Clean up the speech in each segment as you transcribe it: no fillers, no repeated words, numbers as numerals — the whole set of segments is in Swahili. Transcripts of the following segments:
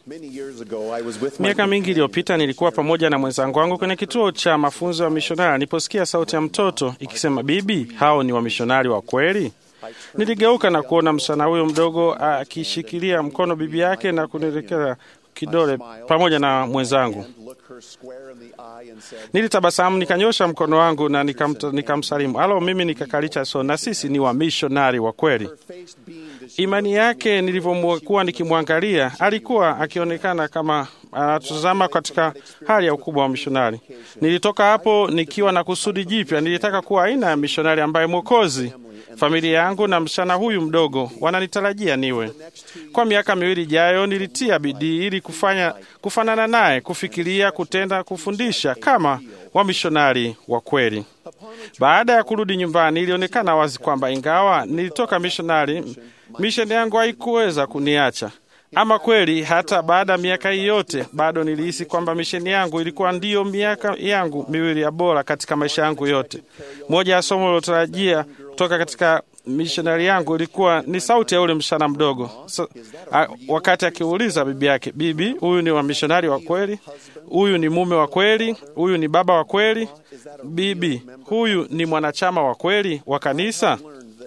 Miaka mingi iliyopita nilikuwa pamoja na mwenzangu wangu kwenye kituo cha mafunzo ya mishonari. Niliposikia sauti ya mtoto ikisema, "Bibi, hao ni wamishonari wa kweli?" Niligeuka na kuona msichana huyo mdogo akishikilia mkono bibi yake na kunielekeza kidole pamoja na mwenzangu. Nilitabasamu, nikanyosha mkono wangu na nikamsalimu. "Alo, mimi nikakalicha so, na sisi ni wamishonari wa kweli." Imani yake, nilivyokuwa nikimwangalia, alikuwa akionekana kama anatazama katika hali ya ukubwa wa mishonari. Nilitoka hapo nikiwa na kusudi jipya. Nilitaka kuwa aina ya mishonari ambaye Mwokozi, familia yangu na msichana huyu mdogo wananitarajia niwe. Kwa miaka 2 ijayo nilitia bidii ili kufanana naye, kufikiria, kutenda, kufundisha kama wamishonari wa kweli. Baada ya kurudi nyumbani, ilionekana wazi kwamba ingawa nilitoka misheni yangu haikuweza kuniacha. Ama kweli, hata baada ya miaka hii yote, bado nilihisi kwamba misheni yangu ilikuwa ndiyo miaka yangu 2 ya bora katika maisha yangu yote. Moja ya somo lilotarajia kutoka katika mishonari yangu ilikuwa ni sauti ya ule msichana mdogo. Wakati akiuliza bibi yake, "Bibi, huyu ni wamishonari wa kweli? Huyu ni mume wa kweli? Huyu ni baba wa kweli? Bibi, huyu ni mwanachama wa kweli wa kanisa?"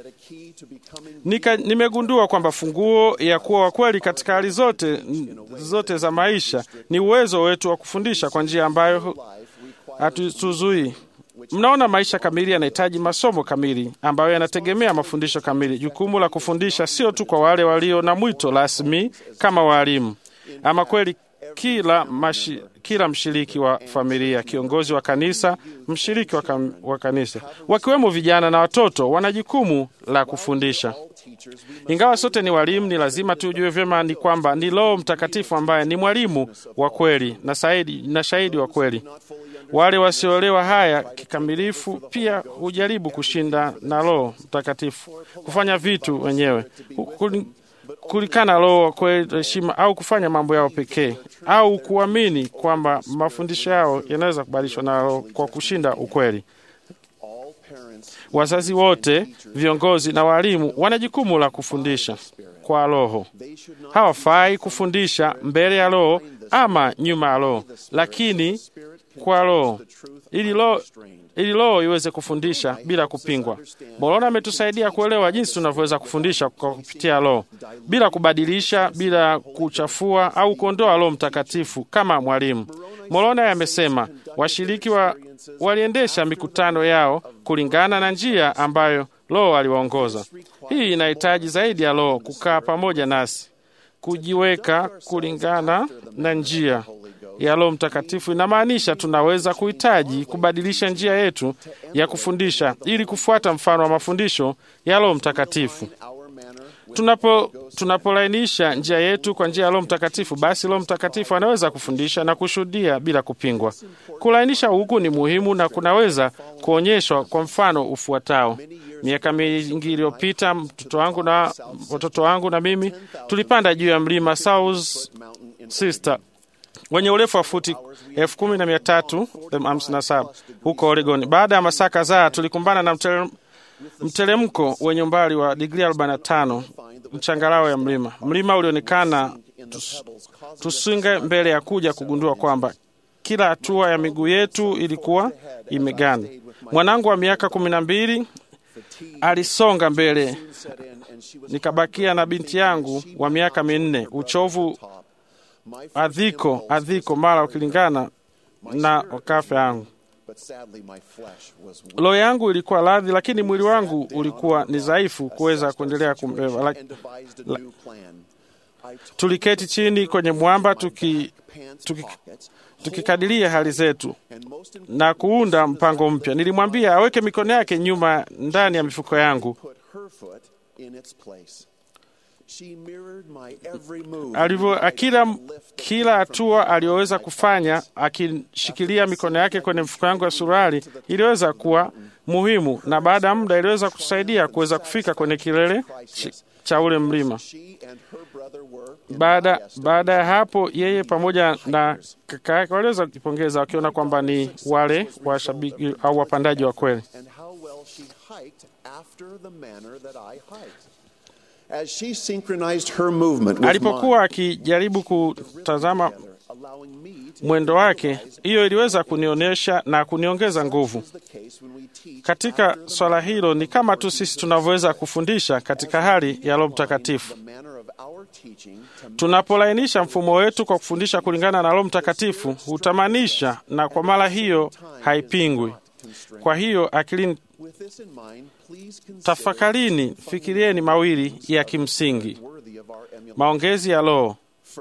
Nimegundua kwamba funguo ya kuwa wa kweli katika hali zote za maisha ni uwezo wetu wa kufundisha kwa njia ambayo hatuzui. Mnaona, maisha kamili yanahitaji masomo kamili ambayo yanategemea mafundisho kamili. Jukumu la kufundisha sio tu kwa wale walio na mwito rasmi kama walimu. Ama kweli, kila mshiriki wa familia, kiongozi wa kanisa, mshiriki wa kanisa, wakiwemo vijana na watoto, wana jukumu la kufundisha. Ingawa sote ni walimu, ni lazima tujue vyema ni kwamba ni Roho Mtakatifu ambaye ni mwalimu wa kweli na shahidi wa kweli. Wale wasioelewa haya kikamilifu pia hujaribu kushinda na Roho Mtakatifu, kufanya vitu wenyewe, kulikana Roho kwa heshima, au kufanya mambo yao pekee, au kuamini kwamba mafundisho yao yanaweza kubadilishwa na Roho kwa kushinda ukweli. Wazazi wote, viongozi na walimu wana jukumu la kufundisha kwa Roho. Hawafai kufundisha mbele ya Roho ama nyuma ya Roho, lakini kwa Roho, ili Roho iweze kufundisha bila kupingwa. Moroni ametusaidia kuelewa jinsi tunavyoweza kufundisha kwa kupitia Roho, bila kubadilisha, bila kuchafua au kuondoa Roho Mtakatifu kama mwalimu. Moroni amesema washiriki waliendesha mikutano yao kulingana na njia ambayo Roho aliwaongoza. Hii inahitaji zaidi ya Roho kukaa pamoja nasi, kujiweka kulingana na njia ya Roho Mtakatifu. Inamaanisha tunaweza kuhitaji kubadilisha njia yetu ya ili kufuata mfano wa mafundisho ya Roho Mtakatifu. Tunapolainisha njia yetu kwa njia ya Roho Mtakatifu, basi Roho Mtakatifu anaweza kufundisha na kushuhudia bila kupingwa. Kulainisha huku ni muhimu na kunaweza kuonyeshwa kwa mfano ufuatao. Miaka mingi iliyopita, watoto wangu na mimi tulipanda juu ya mlima South Sister wenye urefu wa futi 10,357 huko Oregon. Baada ya masaa kadhaa, tulikumbana na mteremko wenye umbali wa digrii 45 mchangarawe ya mlima. Mlima ulionekana tusinge mbele ya kuja kugundua kwamba kila hatua ya miguu yetu ilikuwa imegana. Mwanangu wa miaka 12 alisonga mbele, nikabakia na binti yangu wa miaka 4. Uchovu adhiko mara ukilingana na wakafe yangu. Roho yangu ilikuwa radhi, lakini mwili wangu ulikuwa ni dhaifu kuweza kuendelea kumbeba. Tuliketi chini kwenye mwamba tukikadiria hali zetu na kuunda mpango mpya. Nilimwambia aweke mikono yake ndani ya mifuko yangu. Kila hatua aliyoweza kufanya akishikilia mikono yake kwenye mfuko yangu ya suruali iliweza kuwa muhimu, na baada ya muda iliweza kutusaidia kuweza kufika kwenye kilele cha ule mlima. Baada ya hapo, yeye pamoja na kaka yake waliweza kujipongeza wakiona kwamba ni wale washabiki au wapandaji wa kweli. Alipokuwa akijaribu kutazama mwendo wake, hiyo iliweza kunionyesha na kuniongeza nguvu. Katika swala hilo ni kama tu sisi tunavyoweza kufundisha katika hali ya Roho Mtakatifu. Tunapolainisha mfumo wetu kwa kufundisha kulingana na Roho Mtakatifu, hutamanisha na kwa mara hiyo haipingwi. Kwa hiyo akilini, tafakarini, fikirieni mawili ya kimsingi. Maongezi ya Roho.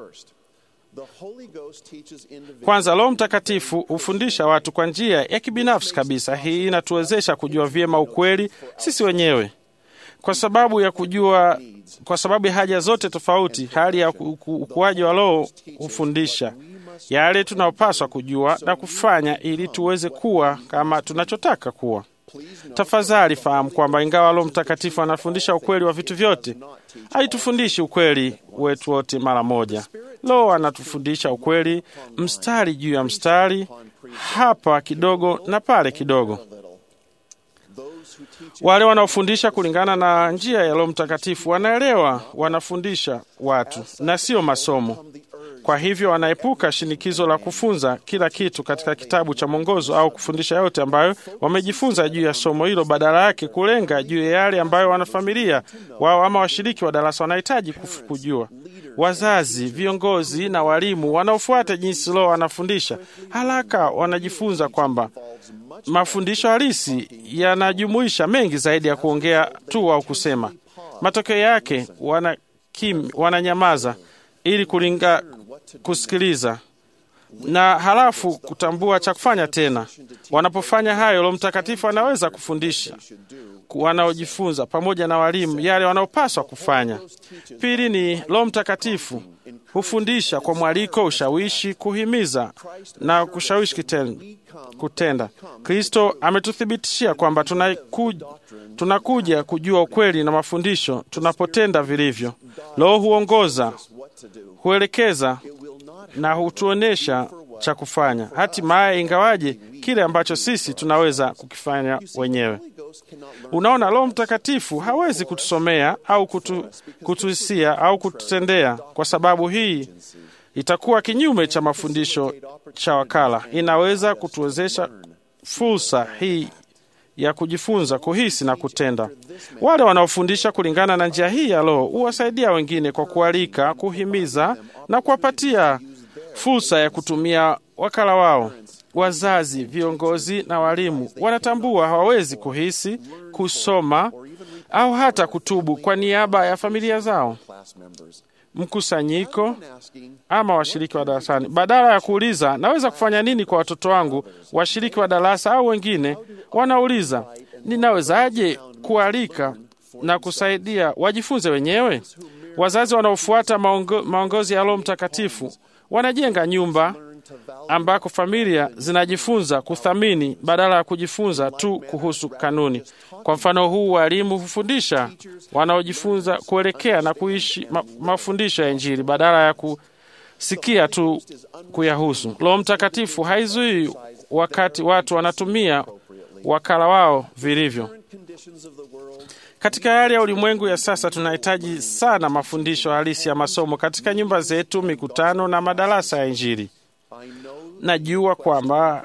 Kwanza, Roho Mtakatifu hufundisha watu kwa njia ya kibinafsi kabisa. Hii inatuwezesha kujua vyema ukweli sisi wenyewe. Kwa sababu ya haja zote tofauti, hali ya ukuaji wa Roho hufundisha yale tunayopaswa kujua na kufanya ili tuweze kuwa kama tunachotaka kuwa. Tafadhali fahamu kwamba ingawa Roho Mtakatifu anafundisha ukweli wa vitu vyote, haitufundishi ukweli wetu wote mara moja. Roho anatufundisha ukweli mstari juu ya mstari, hapa kidogo na pale kidogo. Wale wanaofundisha kulingana na njia ya Roho Mtakatifu wanaelewa wanafundisha watu na sio masomo. Kwa hivyo wanaepuka shinikizo la kufunza kila kitu katika kitabu cha mwongozo au kufundisha yote ambayo wamejifunza juu ya somo hilo, badala yake kulenga juu ya yale ambayo wanafamilia wao ama washiriki wa darasa wanahitaji kujua. Wazazi, viongozi na walimu wanaofuata jinsi Roho anafundisha, haraka wanajifunza kwamba mafundisho halisi yanajumuisha mengi zaidi ya kuongea tu au kusema. Matokeo yake wananyamaza ili kusikiliza na halafu kutambua cha kufanya tena. Wanapofanya hayo, Roho Mtakatifu anaweza kufundisha wanaojifunza pamoja na walimu yale wanaopaswa kufanya. Pili ni Roho Mtakatifu hufundisha kwa mwaliko, ushawishi, kuhimiza na kushawishi kutenda. Kristo ametuthibitishia kwamba tunakuja kujua ukweli na mafundisho tunapotenda vilivyo. Roho huongoza, huelekeza na hutuonesha cha kufanya, hatimaye ingawaje kile ambacho sisi tunaweza kukifanya wenyewe. Unaona, Roho Mtakatifu hawezi kutusomea au kutuhisia au kututendea, kwa sababu hii itakuwa kinyume cha mafundisho cha wakala. Inaweza kutuwezesha fursa hii ya kujifunza, kuhisi na kutenda. Wale wanaofundisha kulingana na njia hii ya Roho huwasaidia wengine kwa kualika, kuhimiza na kuwapatia fursa ya kutumia wakala wao. Wazazi, viongozi na walimu wanatambua hawawezi kuhisi, kusoma au hata kutubu kwa niaba ya familia zao, mkusanyiko ama washiriki wa darasani. Badala ya kuuliza naweza kufanya nini kwa watoto wangu, washiriki wa darasa au wengine wanauliza ninawezaje kualika na kusaidia wajifunze wenyewe. Wazazi wanaofuata maongozi ya Roho Mtakatifu wanajenga nyumba ambako familia zinajifunza kuthamini badala ya kujifunza tu kuhusu kanuni. Kwa mfano huu, walimu hufundisha wanaojifunza kuelekea na kuishi mafundisho ya Injili badala ya kusikia tu kuyahusu. Roho Mtakatifu haizui wakati watu wanatumia wakala wao vilivyo. Katika hali ya ulimwengu ya sasa, tunahitaji sana mafundisho halisi ya masomo katika nyumba zetu, mikutano na madarasa ya Injili. Najua kwamba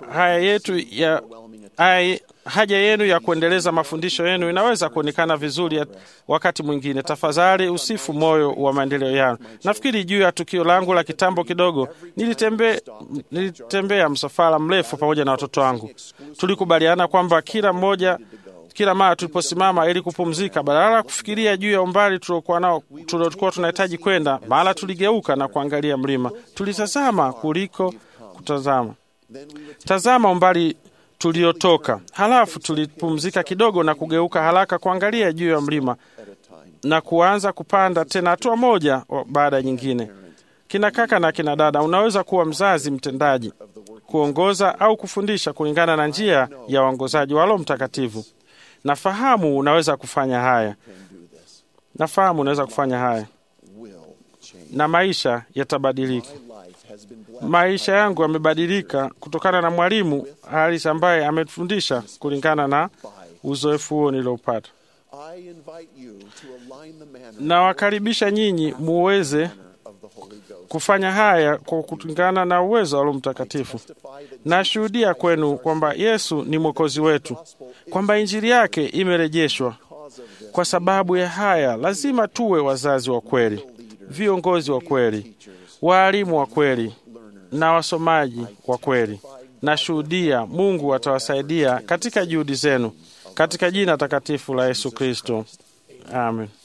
haja yenu ya kuendeleza mafundisho yenu inaweza kuonekana vizuri wakati mwingine. Tafadhali usifu moyo wa maendeleo yao. Nafikiri juu ya tukio langu la kitambo kidogo. Nilitembea msafara mrefu pamoja na watoto wangu. Tulikubaliana kwamba kila mara tuliposimama ili kupumzika, badala ya kufikiria juu ya umbali tuliokuwa tunahitaji kwenda, mara tuligeuka na kuangalia mlima. Tulitazama kuliko kutazama. Tazama umbali tuliotoka. Halafu tulipumzika kidogo na kugeuka haraka kuangalia juu ya mlima na kuanza kupanda tena, hatua moja baada nyingine. Kina kaka na kina dada, unaweza kuwa mzazi mtendaji, kuongoza au kufundisha kulingana na njia ya uongozaji wa Roho Mtakatifu. Nafahamu unaweza kufanya haya. Na maisha yatabadilika. Maisha yangu yamebadilika kutokana na mwalimu halisi ambaye ametufundisha kulingana na uzoefu huo niliopata. Nawakaribisha nyinyi muweze kufanya haya kwa kulingana na uwezo wa Roho Mtakatifu. Nashuhudia kwenu kwamba Yesu ni Mwokozi wetu, kwamba Injili yake imerejeshwa. Kwa sababu ya haya, lazima tuwe wazazi wa kweli, viongozi wa kweli, walimu wa kweli na wasomaji wa kweli. Nashuhudia Mungu atawasaidia katika juhudi zenu, katika jina takatifu la Yesu Kristo. Amen.